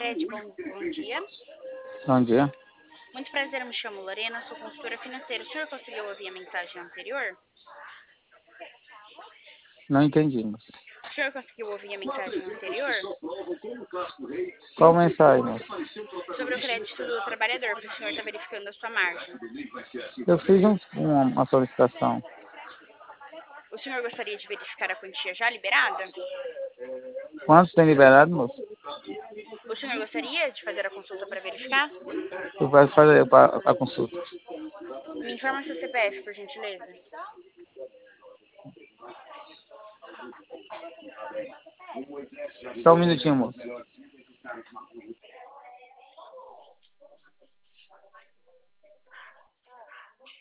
Cicred, bom dia. Bom dia. Muito prazer, eu me chamo Lorena, sou consultora financeira. O senhor conseguiu ouvir a mensagem anterior? Não entendi, moço. O senhor conseguiu ouvir a mensagem anterior? Qual mensagem, moço? Sobre o crédito do trabalhador, que o senhor está verificando a sua margem. Eu fiz uma solicitação. O senhor gostaria de verificar a quantia já liberada? Quantos tem liberado, moço? O senhor gostaria de fazer a consulta para verificar? Eu posso fazer a consulta. Me informa seu CPF, por gentileza. Só um minutinho, moço.